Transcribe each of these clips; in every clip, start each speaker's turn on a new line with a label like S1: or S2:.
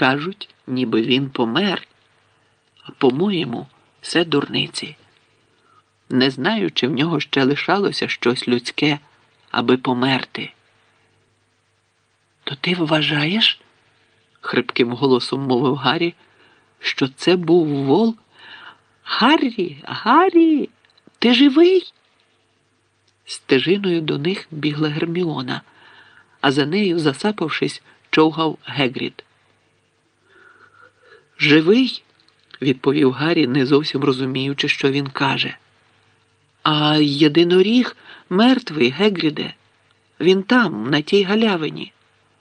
S1: Кажуть, ніби він помер. А по-моєму, все дурниці. Не знаю, чи в нього ще лишалося щось людське, аби померти. То ти вважаєш, хрипким голосом мовив Гаррі, що це був вол? Гаррі, Гаррі, ти живий? Стежиною до них бігла Герміона, а за нею, засапавшись, човгав Гегрід. Живий? Відповів Гаррі, не зовсім розуміючи, що він каже. А єдиноріг мертвий, Гегріде. Він там, на тій галявині.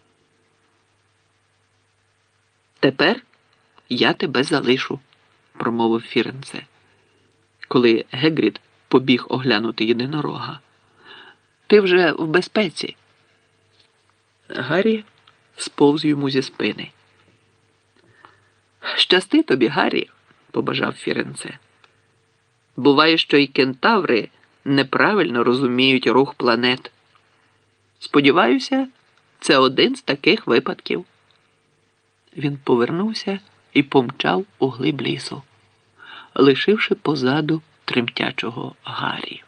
S1: Тепер я тебе залишу, промовив Фіренце, коли Гегрід побіг оглянути єдинорога. Ти вже в безпеці. Гаррі сповз йому зі спини. Щасти тобі, Гаррі, побажав Фіренце. Буває, що і кентаври неправильно розуміють рух планет. Сподіваюся, це один з таких випадків. Він повернувся і помчав у глиб лісу, лишивши позаду тремтячого Гаррі.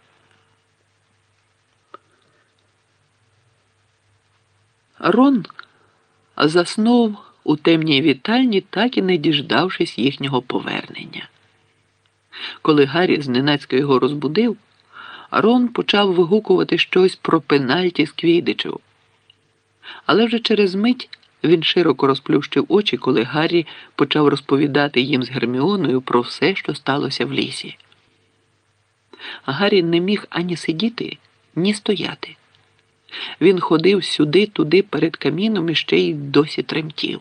S1: Рон заснув у темній вітальні, так і не діждавшись їхнього повернення. Коли Гаррі зненацька його розбудив, Рон почав вигукувати щось про пенальті з квіддичу. Але вже через мить він широко розплющив очі, коли Гаррі почав розповідати їм з Герміоною про все, що сталося в лісі. Гаррі не міг ані сидіти, ні стояти. Він ходив сюди-туди перед каміном і ще й досі тремтів.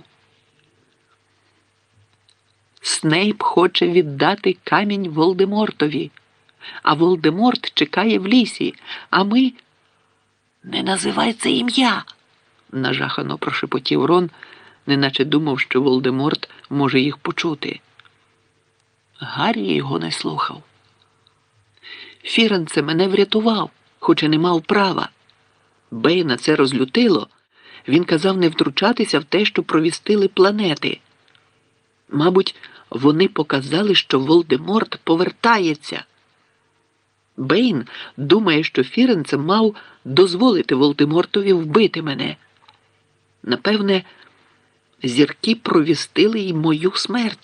S1: Снейп хоче віддати камінь Волдемортові, а Волдеморт чекає в лісі, а ми... Не називай це ім'я, нажахано прошепотів Рон, неначе думав, що Волдеморт може їх почути. Гаррі його не слухав. Фіренце мене врятував, хоч і не мав права. Бейна це розлютило. Він казав не втручатися в те, що провістили планети. Мабуть, вони показали, що Волдеморт повертається. Бейн думає, що Фіренце мав дозволити Волдемортові вбити мене. Напевне, зірки провістили й мою смерть.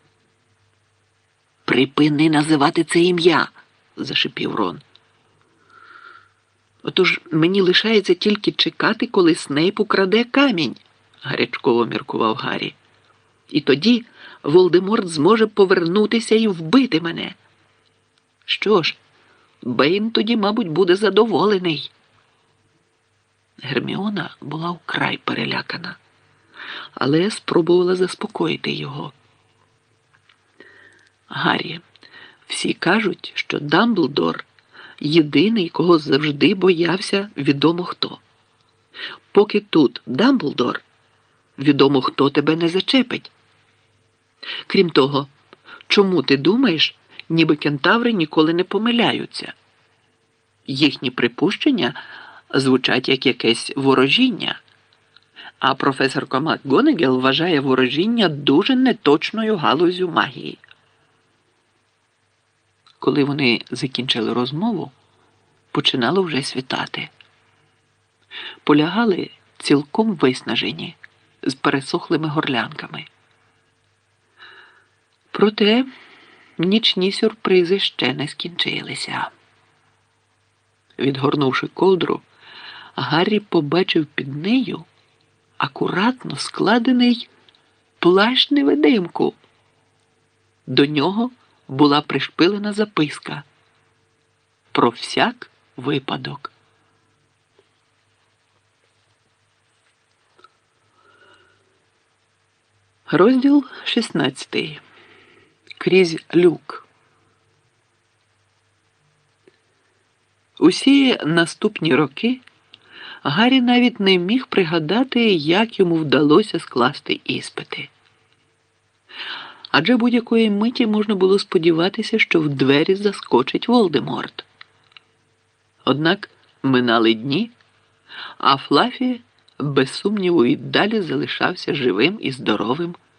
S1: «Припини називати це ім'я», – зашипів Рон. «Отож мені лишається тільки чекати, коли Снейп украде камінь», – гарячково міркував Гаррі. «І тоді Волдеморт зможе повернутися і вбити мене. Що ж, Бейн тоді, мабуть, буде задоволений». Герміона була вкрай перелякана, але спробувала заспокоїти його. «Гаррі, всі кажуть, що Дамблдор – єдиний, кого завжди боявся відомо хто. Поки тут Дамблдор, відомо хто тебе не зачепить. Крім того, чому ти думаєш, ніби кентаври ніколи не помиляються? Їхні припущення звучать як якесь ворожіння, а професорка МакГонагал вважає ворожіння дуже неточною галуззю магії». Коли вони закінчили розмову, починало вже світати. Полягали цілком виснажені, з пересохлими горлянками. Проте нічні сюрпризи ще не скінчилися. Відгорнувши ковдру, Гаррі побачив під нею акуратно складений плащ-невидимку. До нього була пришпилена записка «Про всяк випадок». Розділ 16. Крізь люк. Усі наступні роки Гаррі навіть не міг пригадати, як йому вдалося скласти іспити. Адже будь-якої миті можна було сподіватися, що в двері заскочить Волдеморт. Однак минали дні, а Флафі без сумніву, і далі залишався живим і здоровим.